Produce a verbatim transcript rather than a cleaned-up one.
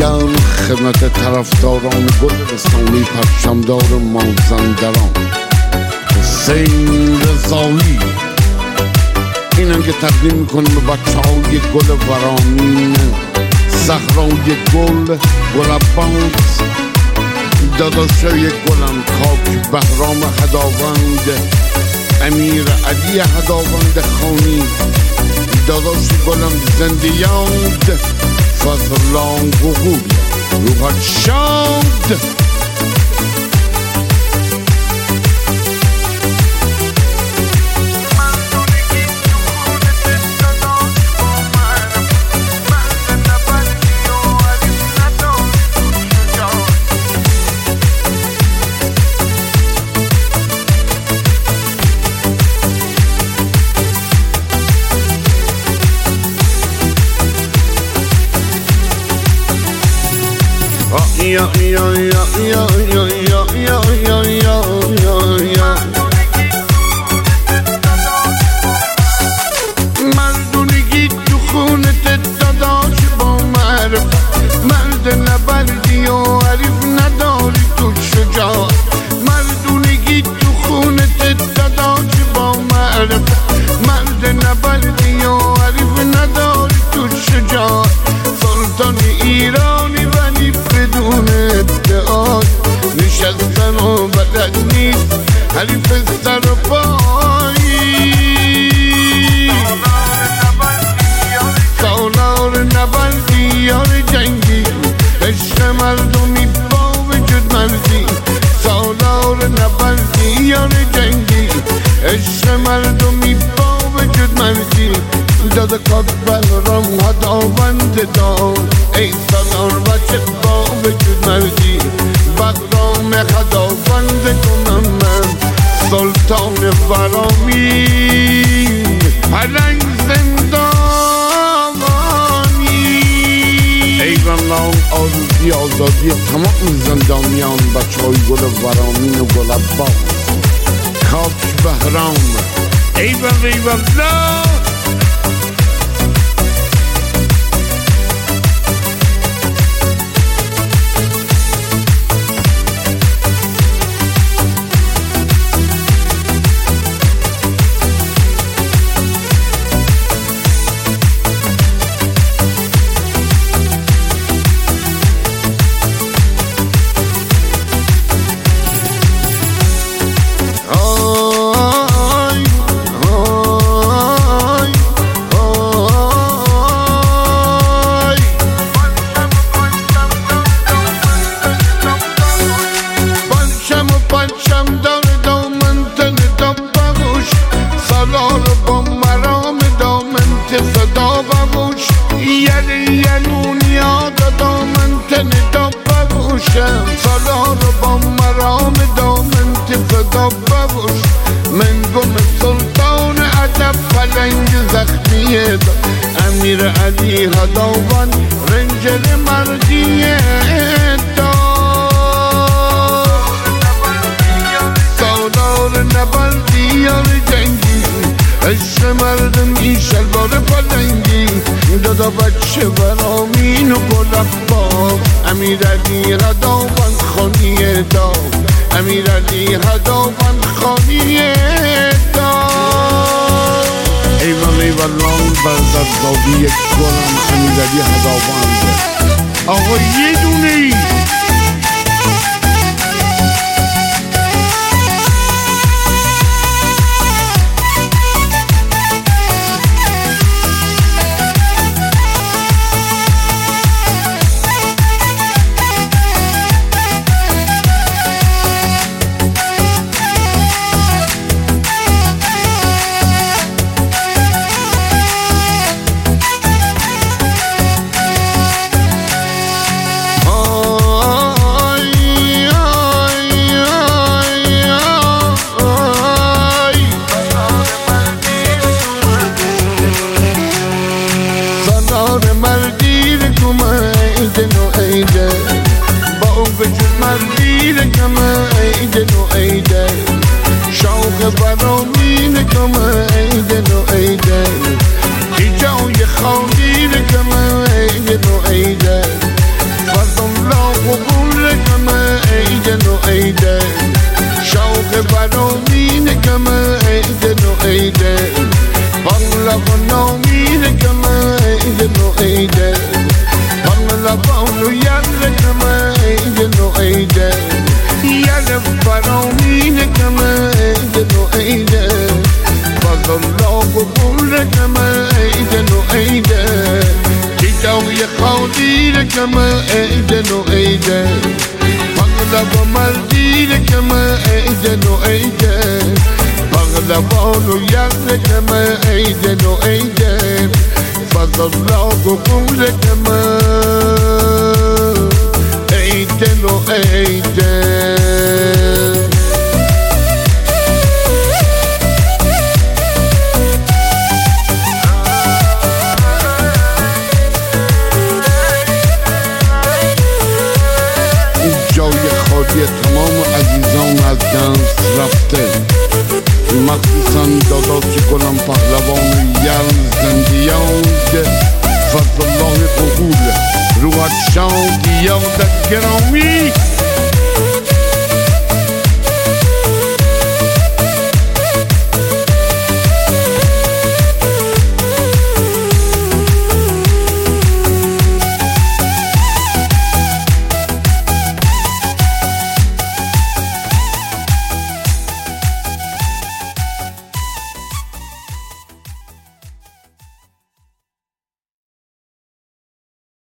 گرم خدمت طرفداران گل رسانه پرچمدار مازندران حسین رضایی اینم که تقدیم میکنیم به بچه های گل ورامین صحرای گل گلابانس داداشای گلم کاک بهرام هداوند امیر علی هداوند خانی داداش گلم زنده یاد فضلان گوگل روحت شاد یا یا یا یا یا یا یا یا یا یا مردونگی تو خونت داداش با معرف مرد نبردی و عریف نداری تو شجاعت مردونگی تو خونت داداش با معرف مرد نبردی و عریف نداری تو شجاعت سلطان ایرانی ولی بدون ادعای نشستن و بلد نیست حریف سر پایی سالار نبردی یار جنگی عشق مردمی با وجود مرزی سالار نبردی یار جنگی عشق مردمی با وجود مرزی داده کاک بهرام هداوند داد ای سالار بچه با وجود مردی بهرام هداوند کنم من سلطان ورامین پلنگ زندانی ای والله آرزوی آزادی تمام زندانیان بچه های گل ورامین و گل عباس کاک بهرام ای والله ای والله سالار با مرام دامن تفدا ببوش من گم سلطان ادب پلنگ زخمی داد امیر علی هداوند رنجر مردی داد سالار نبردی یار جنگی عشق مردمی شلوار پلنگی دادا بچه ورامین و گل عباس امیر علی هداوند خانی داد امیر علی هداوند خانی داد ایوان ایوان لانگ برزدزادی گلم امیر علی هداوند آقا یه دونه ای شوق برامین کم ایدن و ایدن ای جای خاندین کم ایدن و ایدن الله و قولکم ایدن و ایده کتاوی خاطیرکم ایدن و ایده پغلب مردیرکم ایدن و ایده پغلبان و یغرکم ایدن و ایده فضل الله و قولکم ایدن و ایده جای خالی تمام عزیزان از دست رفته مخصوصا داداش گلم پهلوان یل زندیان فضل الله قبول روحت شاد یادت گرامی